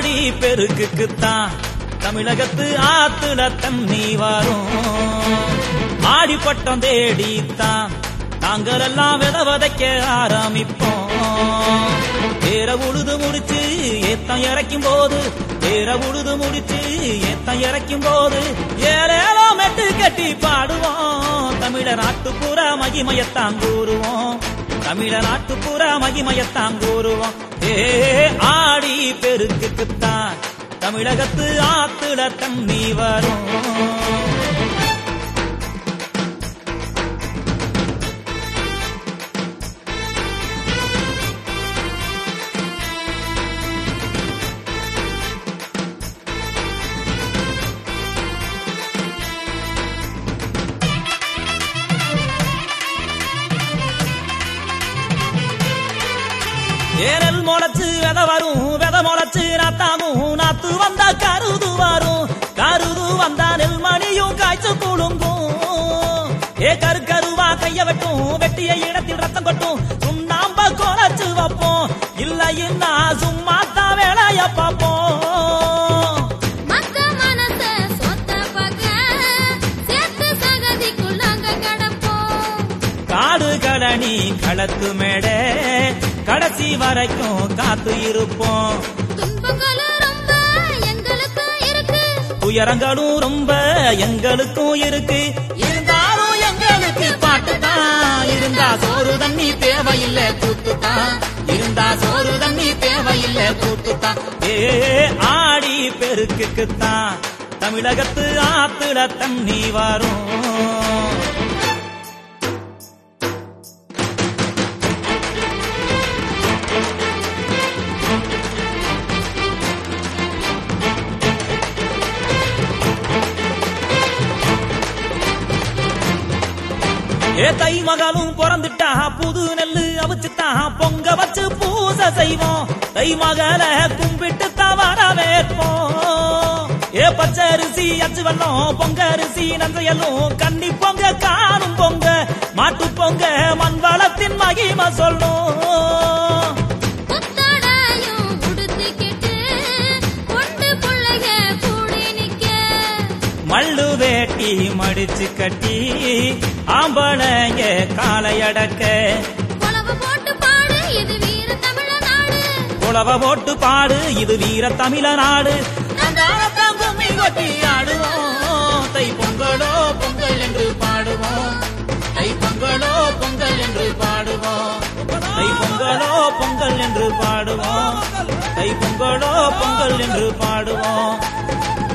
ஆடி பெருக்குத்தான் தமிழகத்து ஆத்துல தண்ணி வரும். ஆடிப்பட்டம் தேடித்தான் நாங்கள் எல்லாம் விதைக்க ஆரம்பிப்போம். தேர உழுது முடிச்சு ஏத்தம் இறக்கும் போது, தேர உழுது முடிச்சு ஏத்தம் இறக்கும் போது ஏழேலோ மெட்டு கட்டி பாடுவோம். தமிழ நாட்டுப்புற மகிமையத்தான் கூறுவோம், தமிழ நாட்டுப்புற மகிமையத்தான் கூறுவோம். ஆடி பெருக்குத்தான் தமிழகத்து ஆத்துல தண்ணி வரும். ஏனல் முளைச்சு வெத வரும், வெத முளைச்சு நாத்தாகும், நாத்து வந்தா கருது வரும், கருது வந்தா நெல்மணியும் காய்ச்சு குழுங்கும். கரு கருவா கைய வெட்டும், வெட்டிய இடத்தில் ரத்தம் கொட்டும், சுண்ணாம்ப குறைச்சு வைப்போம், இல்லைன்னா சும்மா தான் வேலைய பார்ப்போம். காடு கடனி களத்து மேடை கடைசி வரைக்கும் காத்து இருப்போம். துயரங்களும் ரொம்ப எங்களுக்கும் இருக்கு, இருந்தாலும் எங்களுக்கு பாட்டுதான். இருந்தா சோறு தண்ணி தேவையில்லை கூத்துத்தான், இருந்தா சோறு தண்ணி தேவையில்லை கூத்துத்தான். ஆடி பெருக்குத்தான் தமிழகத்து ஆத்துல தண்ணி வரும். தை மகளும் பிறந்துட்டா புது நெல்லு அவிச்சுட்டா பொங்க வச்சு பூசை செய்வோம். தை மகள கும்பிட்டு வரவேற்போம். பச்சரிசி அச்சு வெல்லம் பொங்க அரிசி நன்றையலும் கன்னி பொங்க காணும் பொங்க மாட்டு பொங்க மண் வளத்தின் மகிமை சொல்லும். மல்லு வேட்டி மடிச்சு கட்டி ஆம்பளைங்க காலையடக்க குளவ போட்டு பாடு, இது வீர தமிழநாடு. கும்மி கொட்டி ஆடுவோம், தை பொங்கலோ பொங்கல் என்று பாடுவோம், தை பொங்கலோ பொங்கல் என்று பாடுவோம், தை பொங்கலோ பொங்கல் என்று பாடுவோம், தை பொங்கலோ பொங்கல் என்று பாடுவோம்.